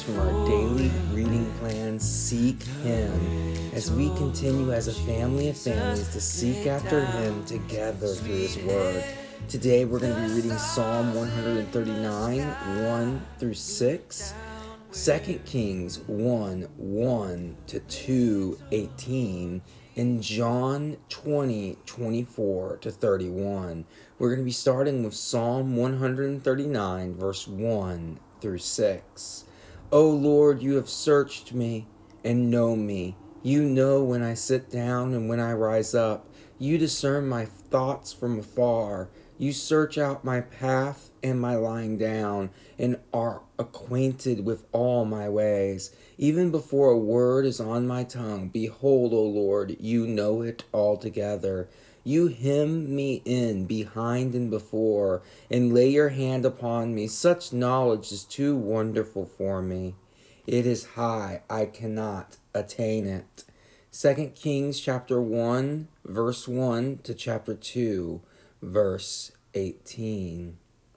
from our daily reading plan, Seek Him, as we continue as a family of families to seek after Him together through His Word. Today we're going to be reading Psalm 139, 1 through 6, 2 Kings 1, 1 to 2, 18, and John 20, 24 to 31. We're going to be starting with Psalm 139, verse 1 through 6. O Lord, you have searched me and know me. You know when I sit down and when I rise up. You discern my thoughts from afar. You search out my path and my lying down, and are acquainted with all my ways. Even before a word is on my tongue, behold, O Lord, you know it altogether. You hem me in behind and before, and lay your hand upon me. Such knowledge is too wonderful for me. It is high, I cannot attain it. 2 Kings chapter 1, verse 1 to chapter 2, verse 18.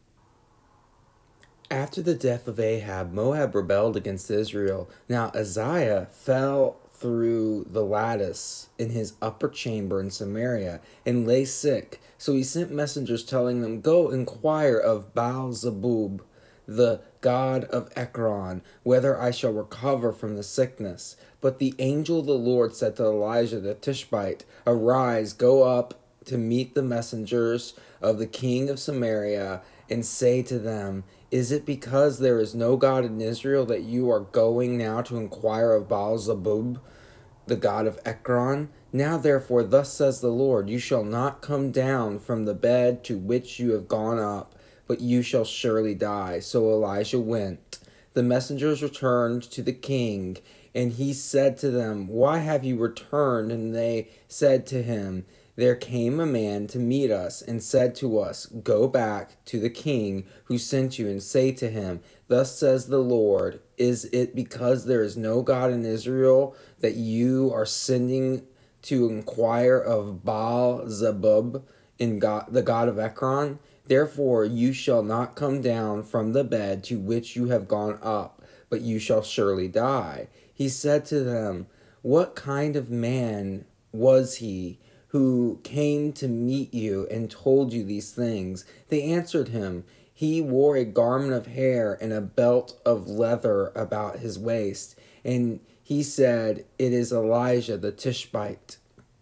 After the death of Ahab, Moab rebelled against Israel. Now Uzziah fell through the lattice in his upper chamber in Samaria and lay sick. So he sent messengers telling them, Go inquire of Baal-zebub, the god of Ekron, whether I shall recover from the sickness. But the angel of the Lord said to Elijah the Tishbite, Arise, go up to meet the messengers of the king of Samaria, and say to them, Is it because there is no God in Israel that you are going now to inquire of Baal-zebub, the god of Ekron? Now therefore, thus says the Lord, You shall not come down from the bed to which you have gone up, but you shall surely die. So Elijah went. The messengers returned to the king, and he said to them, Why have you returned? And they said to him, There came a man to meet us and said to us, Go back to the king who sent you and say to him, Thus says the Lord, Is it because there is no God in Israel that you are sending to inquire of Baal-zebub, the god of Ekron? Therefore you shall not come down from the bed to which you have gone up, but you shall surely die. He said to them, What kind of man was he who came to meet you and told you these things? They answered him, He wore a garment of hair and a belt of leather about his waist. And he said, It is Elijah the Tishbite.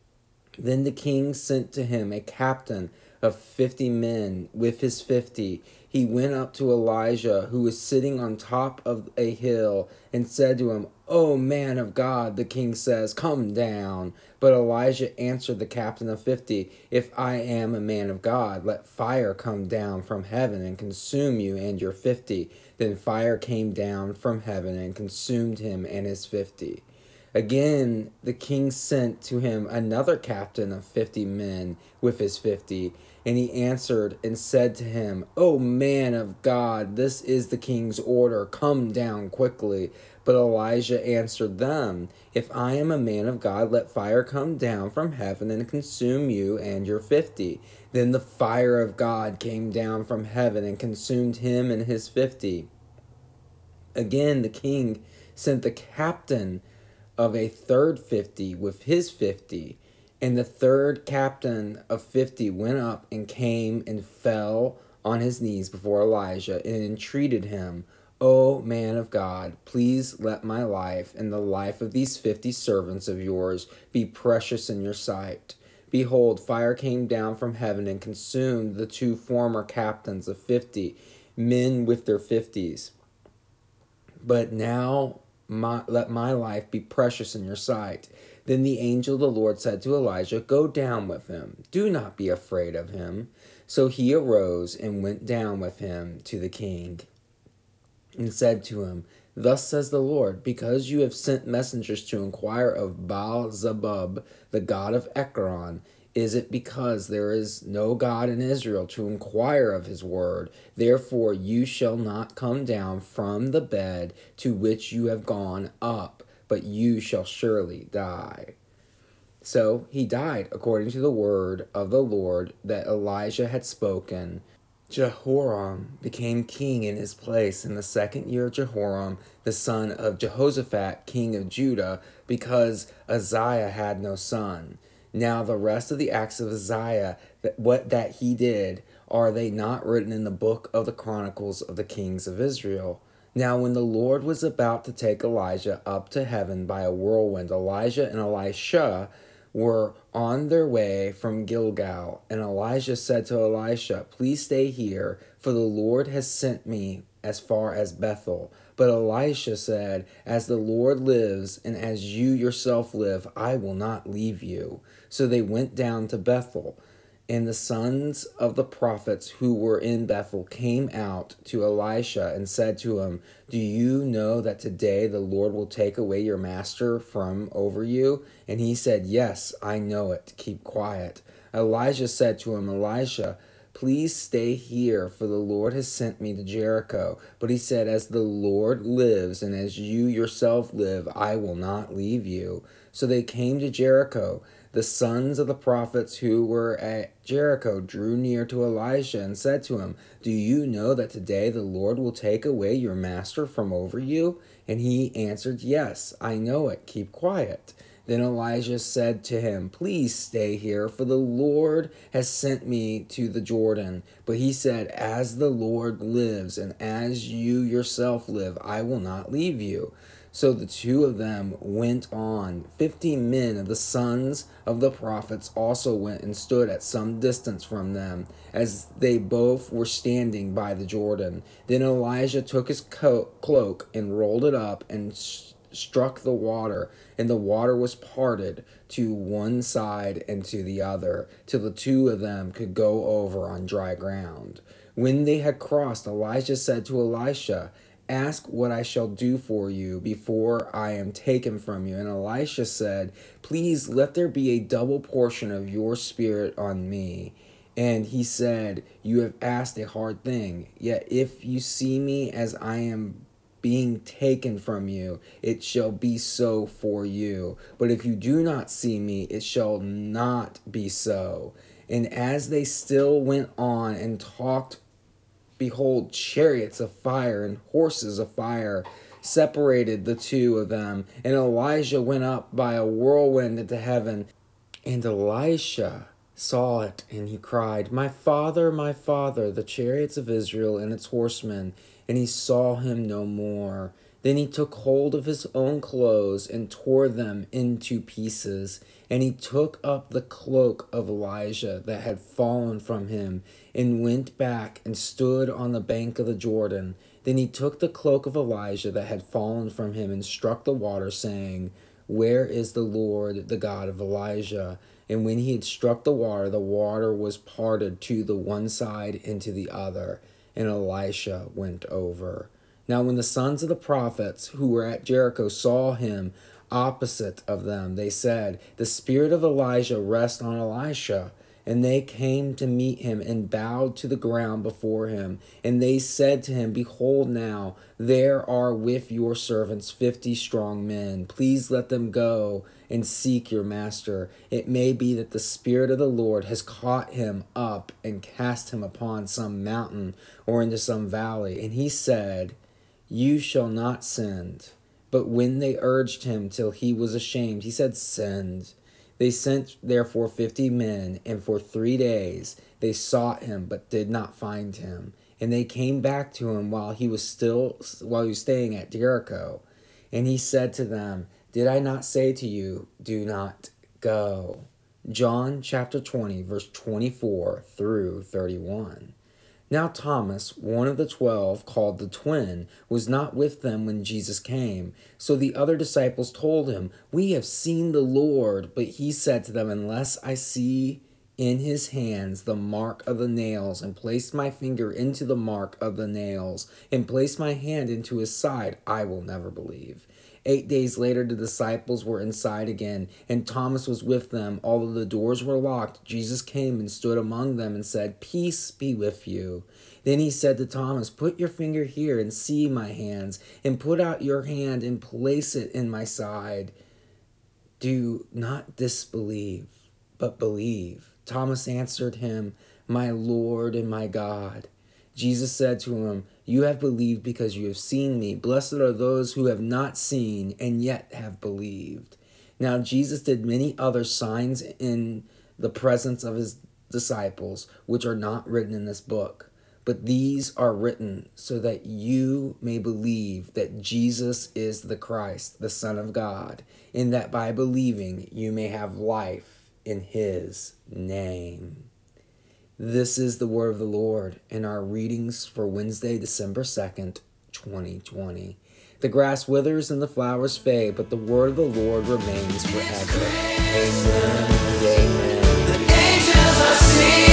Then the king sent to him a captain of 50 men with his 50. He went up to Elijah, who was sitting on top of a hill, and said to him, O man of God, the king says, Come down. But Elijah answered the captain of 50, If I am a man of God, let fire come down from heaven and consume you and your 50. Then fire came down from heaven and consumed him and his 50. Again, the king sent to him another captain of 50 men with his 50. And he answered and said to him, O man of God, this is the king's order. Come down quickly. But Elijah answered them, If I am a man of God, let fire come down from heaven and consume you and your 50. Then the fire of God came down from heaven and consumed him and his 50. Again, the king sent the captain of a third 50 with his 50. And the third captain of 50 went up and came and fell on his knees before Elijah and entreated him, O man of God, please let my life and the life of these 50 servants of yours be precious in your sight. Behold, fire came down from heaven and consumed the two former captains of 50, men with their 50s. But now let my life be precious in your sight. Then the angel of the Lord said to Elijah, Go down with him. Do not be afraid of him. So he arose and went down with him to the king and said to him, Thus says the Lord, because you have sent messengers to inquire of Baal-zebub, the god of Ekron, is it because there is no God in Israel to inquire of his word? Therefore you shall not come down from the bed to which you have gone up, but you shall surely die. So he died according to the word of the Lord that Elijah had spoken Jehoram became king in his place in the 2nd year of Jehoram, the son of Jehoshaphat, king of Judah, because Uzziah had no son. Now the rest of the acts of Uzziah, that he did, are they not written in the book of the Chronicles of the kings of Israel? Now when the Lord was about to take Elijah up to heaven by a whirlwind, Elijah and Elisha were on their way from Gilgal, and Elijah said to Elisha, "Please stay here, for the Lord has sent me as far as Bethel." But Elisha said, "As the Lord lives, and as you yourself live, I will not leave you." So they went down to Bethel. And the sons of the prophets who were in Bethel came out to Elisha and said to him, "Do you know that today the Lord will take away your master from over you?" And he said, "Yes, I know it. Keep quiet." Elijah said to him, "Elisha, please stay here, for the Lord has sent me to Jericho." But he said, "As the Lord lives, and as you yourself live, I will not leave you." So they came to Jericho. The sons of the prophets who were at Jericho drew near to Elisha and said to him, "Do you know that today the Lord will take away your master from over you?" And he answered, "Yes, I know it. Keep quiet." Then Elijah said to him, "Please stay here, for the Lord has sent me to the Jordan." But he said, "As the Lord lives, and as you yourself live, I will not leave you." So the two of them went on. 50 men of the sons of the prophets also went and stood at some distance from them, as they both were standing by the Jordan. Then Elijah took his cloak and rolled it up and struck the water, and the water was parted to one side and to the other, till the two of them could go over on dry ground. When they had crossed, Elijah said to Elisha, "Ask what I shall do for you before I am taken from you." And Elisha said, "Please let there be a double portion of your spirit on me." And he said, "You have asked a hard thing. Yet if you see me as I am being taken from you, it shall be so for you. But if you do not see me, it shall not be so." And as they still went on and talked, behold, chariots of fire and horses of fire separated the two of them. And Elijah went up by a whirlwind into heaven. And Elisha saw it, and he cried, my father, the chariots of Israel and its horsemen." And he saw him no more. Then he took hold of his own clothes and tore them into pieces. And he took up the cloak of Elijah that had fallen from him, and went back and stood on the bank of the Jordan. Then he took the cloak of Elijah that had fallen from him, and struck the water, saying, "Where is the Lord, the God of Elijah?" And when he had struck the water was parted to the one side and to the other, and Elisha went over. Now when the sons of the prophets who were at Jericho saw him opposite of them, they said, "The spirit of Elijah rests on Elisha." And they came to meet him and bowed to the ground before him. And they said to him, "Behold now, there are with your servants 50 strong men. Please let them go and seek your master. It may be that the Spirit of the Lord has caught him up and cast him upon some mountain or into some valley." And he said, "You shall not send." But when they urged him till he was ashamed, he said, "Send." They sent therefore 50 men, and for 3 days they sought him, but did not find him. And they came back to him while he was staying at Jericho. And he said to them, "Did I not say to you, do not go?" John chapter 20, verse 24 through 31. Now Thomas, one of the 12, called the twin, was not with them when Jesus came. So the other disciples told him, "We have seen the Lord." But he said to them, "Unless I see in his hands the mark of the nails, and place my finger into the mark of the nails, and place my hand into his side, I will never believe." 8 days later, the disciples were inside again, and Thomas was with them. Although the doors were locked, Jesus came and stood among them and said, "Peace be with you." Then he said to Thomas, "Put your finger here and see my hands, and put out your hand and place it in my side. Do not disbelieve, but believe." Thomas answered him, "My Lord and my God." Jesus said to him, "You have believed because you have seen me. Blessed are those who have not seen and yet have believed." Now, Jesus did many other signs in the presence of his disciples, which are not written in this book. But these are written so that you may believe that Jesus is the Christ, the Son of God, and that by believing you may have life in his name. This is the word of the Lord in our readings for Wednesday, December 2nd, 2020. The grass withers and the flowers fade, but the word of the Lord remains forever. Amen and amen. The angels are singing.